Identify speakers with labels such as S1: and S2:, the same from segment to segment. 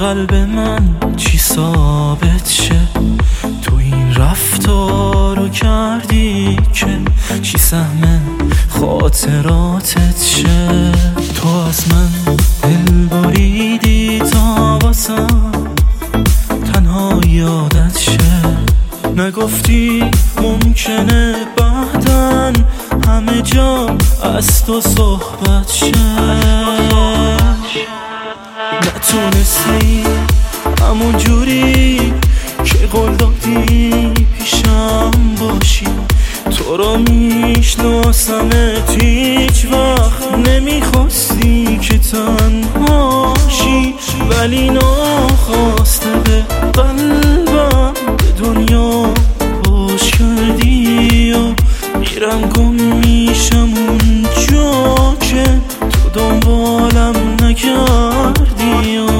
S1: قلب من چی ثابت شه؟ تو این رفتارو کردی که چی سهم خاطراتت شه؟ تو از من دل بریدی تا واسم تنها یادت شه. نگفتی ممکنه بعدن همه جا از تو صحبت شه. نتونستی همون جوری که قول دادی پیشم باشی. تو رو میشناسمت هیچ وقت نمیخواستی که تنهاشی، ولی ناخواسته به قلبم به دنیا باش کردی و میرم گم میشم اون جا که تو دنبالم نکردی و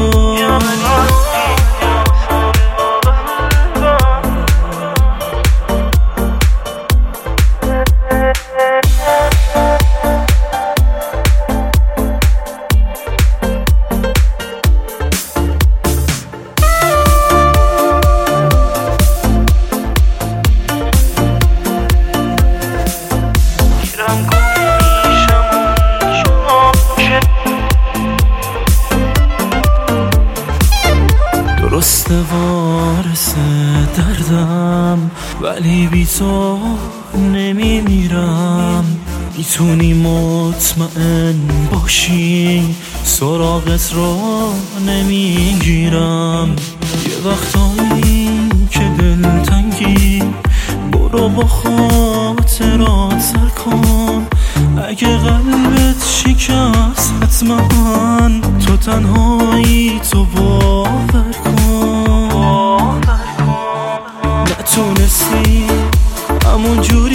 S1: درسته وارث دردم ولی بی تو نمیمیرم. میتونی مطمئن باشی سراغت رو نمیگیرم. یه وقتایی که دلتنگی برو با خاطرات سر کن. اگه قلبت شکست حتما تو تنهایی تو باور کن. نتونستی همون جور